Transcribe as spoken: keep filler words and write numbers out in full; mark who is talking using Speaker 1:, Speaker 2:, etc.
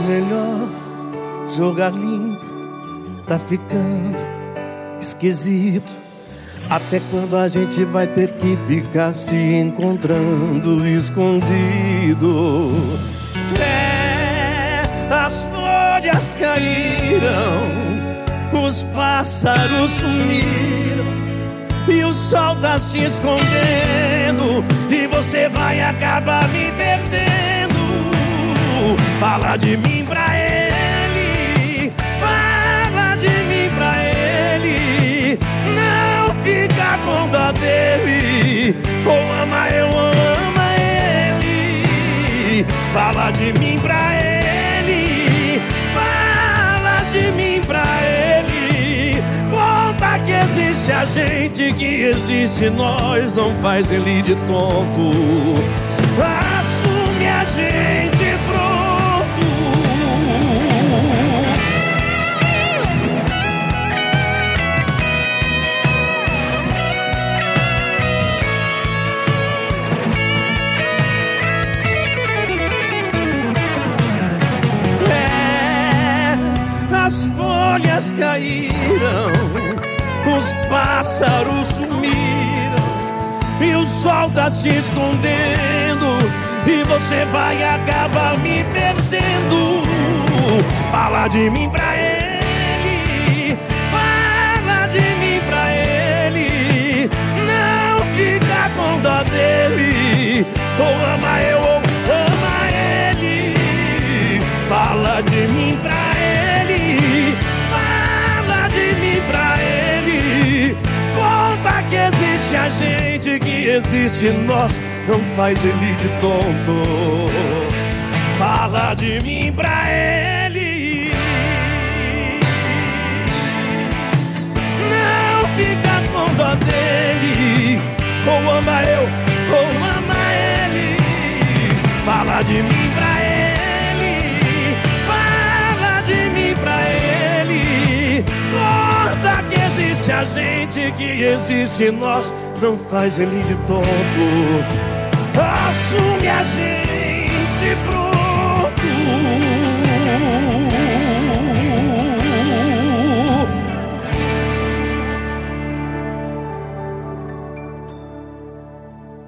Speaker 1: melhor jogar limpo, tá ficando esquisito. Até quando a gente vai ter que ficar se encontrando escondido? É, as folhas caíram, os pássaros sumiram e o sol tá se escondendo, e você vai acabar me perdendo. Fala de mim pra ele, fala de mim pra ele, não fica com dó dele, ou ama eu ou ama ele. Fala de mim pra ele, fala de mim pra ele, conta que existe a gente, que existe nós, não faz ele de tonto. Assume a gente, pronto. É, as folhas caíram, os pássaros sumiram e o sol tá se escondendo, e você vai acabar me perdendo. Fala de mim pra ele, fala de mim pra ele, não fica com dó dele, ou ama eu ou ama ele. Fala de mim pra ele, fala de mim pra ele, conta que existe a gente, que existe nós, não faz ele de tonto. Fala de mim pra ele, não fica com dó dele, ou ama eu ou ama ele. Fala de mim pra ele, fala de mim pra ele, conta que existe a gente, que existe nós, não faz ele de tonto. Assume a gente, pronto.